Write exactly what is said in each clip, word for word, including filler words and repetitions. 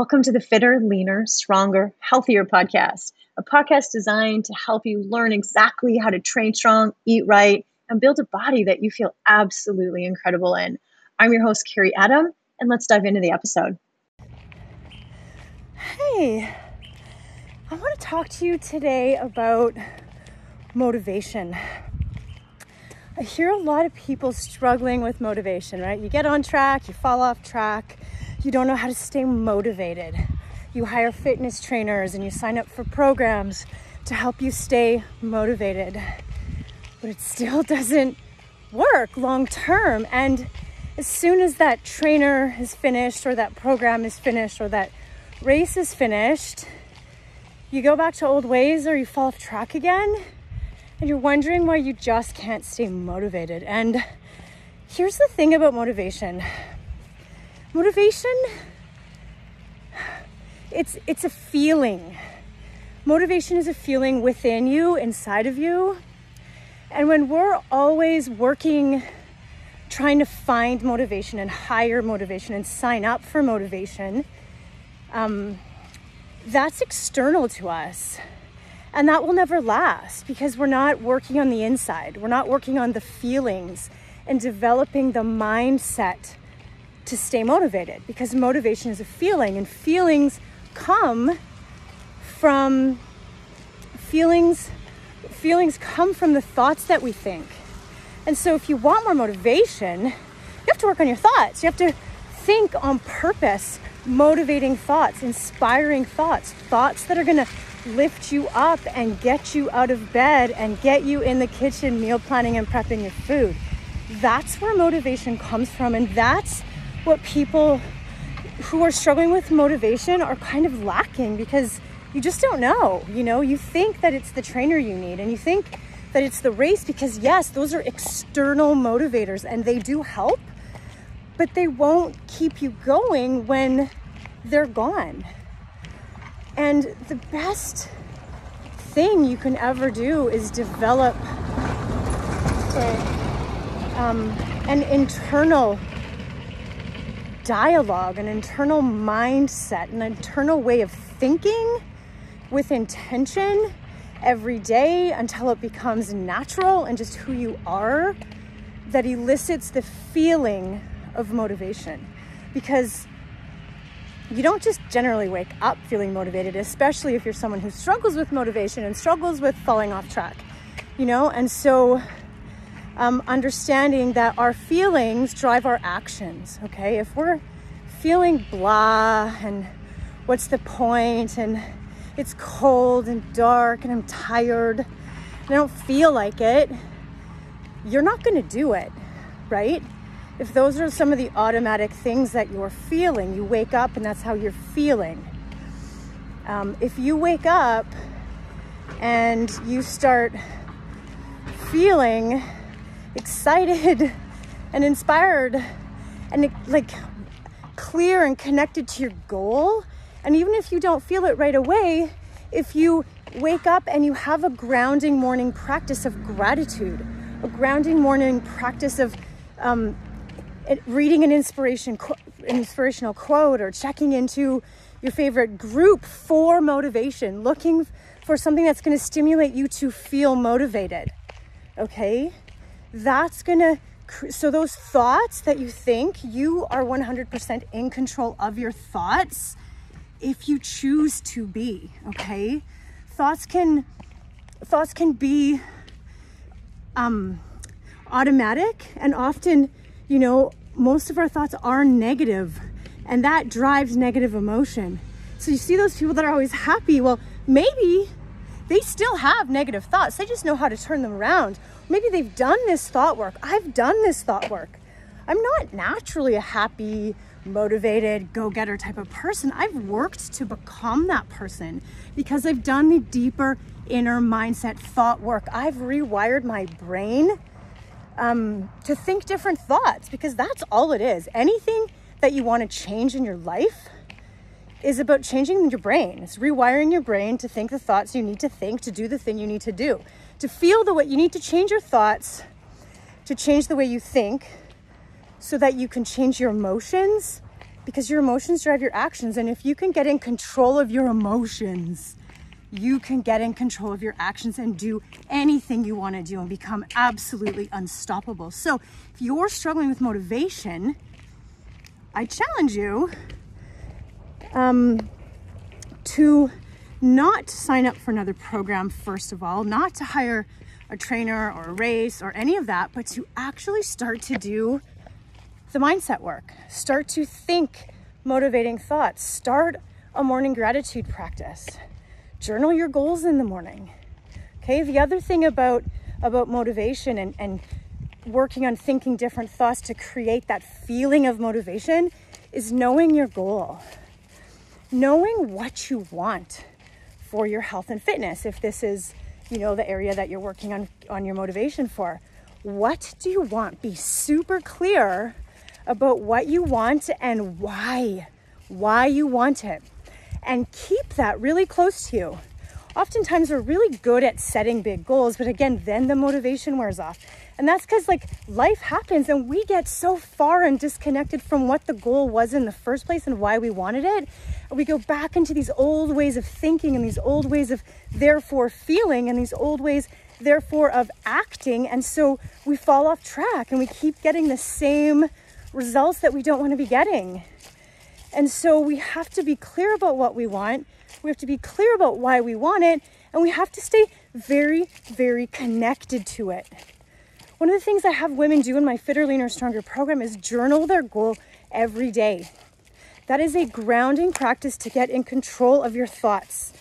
Welcome to the Fitter, Leaner, Stronger, Healthier podcast, a podcast designed to help you learn exactly how to train strong, eat right, and build a body that you feel absolutely incredible in. I'm your host, Carrie Adam, and let's dive into the episode. Hey, I want to talk to you today about motivation. I hear a lot of people struggling with motivation, right? You get on track, you fall off track, you don't know how to stay motivated. You hire fitness trainers and you sign up for programs to help you stay motivated, but it still doesn't work long term. And as soon as that trainer is finished, or that program is finished, or that race is finished, you go back to old ways or you fall off track again, and you're wondering why you just can't stay motivated. And here's the thing about motivation. Motivation, it's it's a feeling. Motivation is a feeling within you, inside of you. And when we're always working, trying to find motivation and hire motivation and sign up for motivation, um, that's external to us. And that will never last because we're not working on the inside. We're not working on the feelings and developing the mindset to stay motivated, because motivation is a feeling, and feelings come from feelings feelings come from the thoughts that we think. And so if you want more motivation, you have to work on your thoughts. You have to think on purpose, motivating thoughts, inspiring thoughts, thoughts that are going to lift you up and get you out of bed and get you in the kitchen meal planning and prepping your food. That's where motivation comes from, and that's what people who are struggling with motivation are kind of lacking, because you just don't know. You know, you think that it's the trainer you need, and you think that it's the race, because yes, those are external motivators and they do help, but they won't keep you going when they're gone. And the best thing you can ever do is develop a, um, an internal dialogue, an internal mindset, an internal way of thinking with intention every day until it becomes natural and just who you are, that elicits the feeling of motivation. Because you don't just generally wake up feeling motivated, especially if you're someone who struggles with motivation and struggles with falling off track, you know? And so um, understanding that our feelings drive our actions, okay? If we're feeling blah and what's the point, and it's cold and dark and I'm tired and I don't feel like it, you're not gonna do it, right? If those are some of the automatic things that you're feeling, you wake up and that's how you're feeling. Um, if you wake up and you start feeling excited and inspired and like clear and connected to your goal, and even if you don't feel it right away, if you wake up and you have a grounding morning practice of gratitude, a grounding morning practice of um, reading an inspiration, inspirational quote, or checking into your favorite group for motivation, looking for something that's going to stimulate you to feel motivated, okay? That's going to, so those thoughts that you think, you are one hundred percent in control of your thoughts if you choose to be, okay? Thoughts can, thoughts can be um, automatic, and often, you know, most of our thoughts are negative, and that drives negative emotion. So you see those people that are always happy, well, maybe they still have negative thoughts. They just know how to turn them around. Maybe they've done this thought work. I've done this thought work. I'm not naturally a happy, motivated, go-getter type of person. I've worked to become that person because I've done the deeper inner mindset thought work. I've rewired my brain um, to think different thoughts, because that's all it is. Anything that you want to change in your life is about changing your brain. It's rewiring your brain to think the thoughts you need to think, to do the thing you need to do, to feel the way you need to change your thoughts, to change the way you think, so that you can change your emotions because your emotions drive your actions. And if you can get in control of your emotions, you can get in control of your actions and do anything you want to do and become absolutely unstoppable. So if you're struggling with motivation, I challenge you um, to not sign up for another program, first of all, not to hire a trainer or a race or any of that, but to actually start to do the mindset work. Start to think motivating thoughts. Start a morning gratitude practice. Journal your goals in the morning. Okay, the other thing about, about motivation and, and working on thinking different thoughts to create that feeling of motivation is knowing your goal. Knowing what you want for your health and fitness. If this is, you know, the area that you're working on, on your motivation for. What do you want? Be super clear about what you want and why, why you want it. And keep that really close to you. Oftentimes we're really good at setting big goals, but again, then the motivation wears off. And that's because like life happens and we get so far and disconnected from what the goal was in the first place and why we wanted it. And we go back into these old ways of thinking and these old ways of therefore feeling and these old ways therefore of acting. And so we fall off track and we keep getting the same results that we don't want to be getting. And so we have to be clear about what we want. We have to be clear about why we want it. And we have to stay very, very connected to it. One of the things I have women do in my Fitter, Leaner, Stronger program is journal their goal every day. That is a grounding practice to get in control of your thoughts,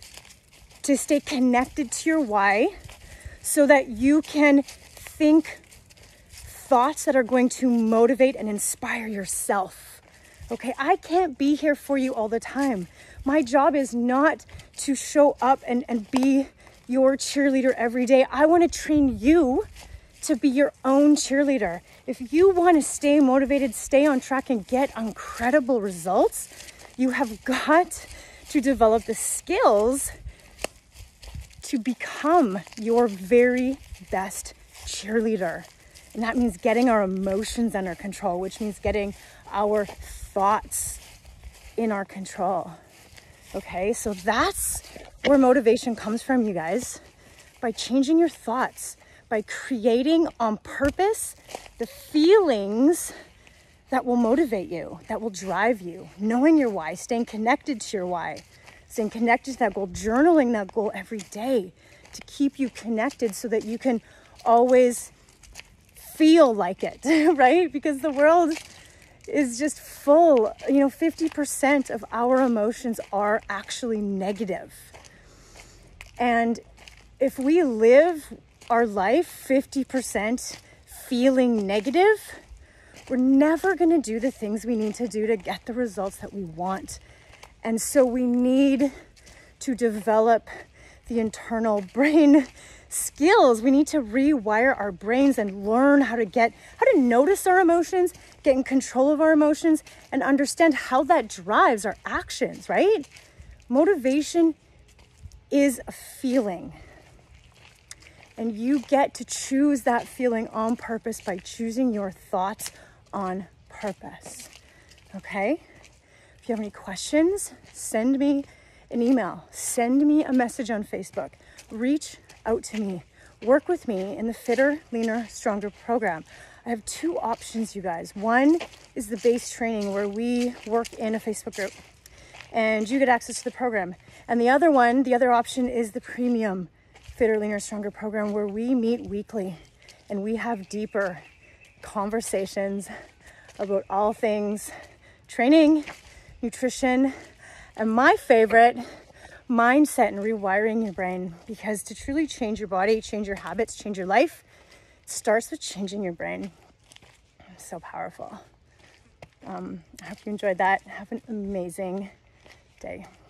to stay connected to your why so that you can think thoughts that are going to motivate and inspire yourself. Okay, I can't be here for you all the time. My job is not to show up and, and be your cheerleader every day. I want to train you to be your own cheerleader. If you want to stay motivated, stay on track, and get incredible results, you have got to develop the skills to become your very best cheerleader. And that means getting our emotions under control, which means getting our thoughts in our control. Okay, so that's where motivation comes from, you guys. By changing your thoughts, by creating on purpose the feelings that will motivate you, that will drive you, knowing your why, staying connected to your why, staying connected to that goal, journaling that goal every day to keep you connected so that you can always feel like it, right? Because the world is just full, you know, fifty percent of our emotions are actually negative. And if we live our life fifty percent feeling negative, we're never going to do the things we need to do to get the results that we want. And so we need to develop the internal brain skills. We need to rewire our brains and learn how to get, how to notice our emotions, get in control of our emotions, and understand how that drives our actions, right? Motivation is a feeling. And you get to choose that feeling on purpose by choosing your thoughts on purpose. Okay? If you have any questions, send me an email, send me a message on Facebook, reach out to me, work with me in the Fitter, Leaner, Stronger program. I have two options, you guys. One is the base training where we work in a Facebook group and you get access to the program. And the other one, the other option is the premium Fitter, Leaner, Stronger program where we meet weekly and we have deeper conversations about all things training, nutrition, and my favorite, mindset and rewiring your brain. Because to truly change your body, change your habits, change your life, it starts with changing your brain. It's so powerful. Um, I hope you enjoyed that. Have an amazing day.